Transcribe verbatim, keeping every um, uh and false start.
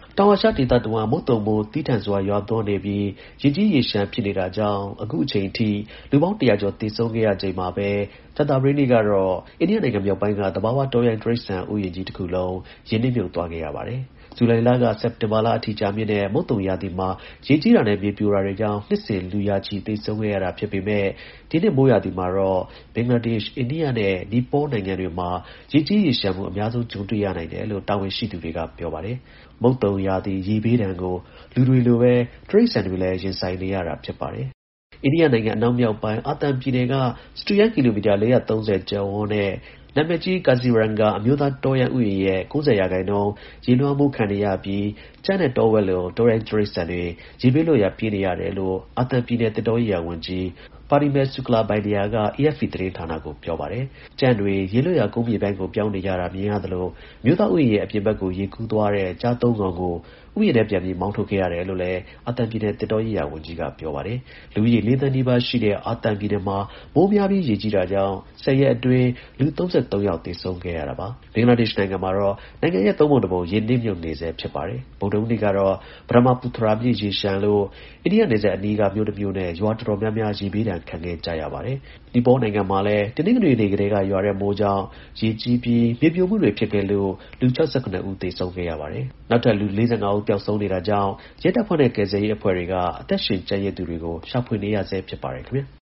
တောင်အာရှဒေသတဝန်းမုတ်သုန်မိုးသည်းထန်စွာရွာသွန်းနေပြီးရေကြီးရေလျှံဖြစ်နေတာကြောင့်အခုအချိန်အထိလူပေါင်းတရာကျော်သေဆုံးခဲ့ရချိန်မှာပဲကြာသပတေးနေ့ကတော့အိန္ဒိယနိုင်ငံမြောက်ပိုင်းကသဘာဝတောရိုင်းတိရစ္ဆာန်ဥယျာဉ်ကြီးတစ်ခုလုံးရေနစ်မြုပ်သွားခဲ့ရပါတယ်ဇူလိုင်လကစက်တင်ဘာလအထိကြာမြင့်တဲ့မုတ်သုန်ရာသီမှာရေကြီးတာနဲ့မြေပြိုတာတွေကြောင့်နှစ်စဉ်လူရာချီသေဆုံးခဲ့ရတာဖြစ်ပေမဲ့ဒီနှစ်မိုးရာသီမှာတော့ဘင်္ဂလားဒေ့ရှ်အိန္ဒိယနဲ့နီပေါနိုင်ငံတွေမှာရေကြီးရေလျှံမှုအများဆုံးကြုံတွေ့ရနိုင်တယ်လို့တာဝန်ရှိသူတွေကပြောပါတယ်မုတ်သုန်ရာသီရေဘေးဒဏ်ကိုလူတွေလိုပဲတိရစ္ဆာန်တွေလည်းရင်ဆိုင်နေရတာဖြစ်ပါတယ်အိန္ဒိယနိုင်ငံအနောက်မြောက်ပိုင်းအာသံပြည်နယ်ကစတုရန်းကီလိုမီတာ၄၃၀ကျော်ဝန်းနဲ့နာမည်ကြီးကာဇီရန်ဂါအမျိုးသားတောရိုင်းဥယျာဉ်ရဲ့၉၀ရာခိုင်နှုန်းရေလွှမ်းမှုခံနေရပြီးကြက်နဲ့တောဝက်လိုတောရိုင်းတိရစ္ဆာန်တွေရေဘေးလွတ်ရာပြေးနေရတယ်လို့အာသံပြည်နယ်သစ်တောရေးရာဝန်ကြီးParimal Suklabaidya က A F P သတင်းဌာနကိုပြောပါတယ်ကြက်တွေရေလွတ်ရာကုန်းမြေပိုင်းကိုပြောင်းနေကြတာမြင်ရသလိုမြို့သားဥယျာဉ်ရဲ့အပြင်ဘက်ကိုရေကူးသွားတဲ့ကြားသုံးကောင်ကိုဥယျာဉ်ထဲပြန်ပြီးမောင်းထုတ်ခဲ့ရတယ်လို့လည်းအာသံပြည်နယ်သစ်တောရေးရာဝန်ကြီးကပြောပါတယ်လူဦးရေလေးသန်းနီးပါးရှိတဲ့အာသံပြည်နယ်မှာမိုးများပြီးရေကြီးတာကြောင့်ဆယ်ရက်အတွင်းလူ၃၃ယောက်သေဆုံးခဲ့ရတာပါဘင်္ဂလားဒေ့ရှ်နိုင်ငံမှာတော့နိုင်ငံရဲ့သုံးပုံတစ်ပုံရေနစ်မြုပ်နေဆဲဖြစ်ပါတယ်ဗုဒ္ဓဟူးနေ့ကတော့ဗြဟ္မပုတ္တရာမြစ်ရေလျှံလို့အိန္ဒိယနယ်စပ်အနီးကမြို့တစ်မြို့နဲ့ရွာတော်တော်များများရေဘေးဒဏ်ခံခဲ့ကြရပါတယ်နီပေါနိုင်ငံမှာလည်းတနင်္ဂနွေနေ့ကတည်းကရွာတဲ့မိုးကြောင့်ရေကြီးပြီးမြေပြိုမှုတွေဖြစ်ခဲ့လို့လူ၆၇ဦးသေဆုံးခဲ့ရပါတယ်နောက်ထပ်လူ၄၅ဦးပျောက်ဆုံးနေတာကြောင့်ရဲတပ်ဖွဲ့နဲ့ကယ်ဆယ်ရေးအဖွဲ့တွေကအသက်ရှင်ကျန်ရစ်သူတွေကိုရှာဖွေနေရဆဲဖြစ်ပါတယ်ခင်ဗျာ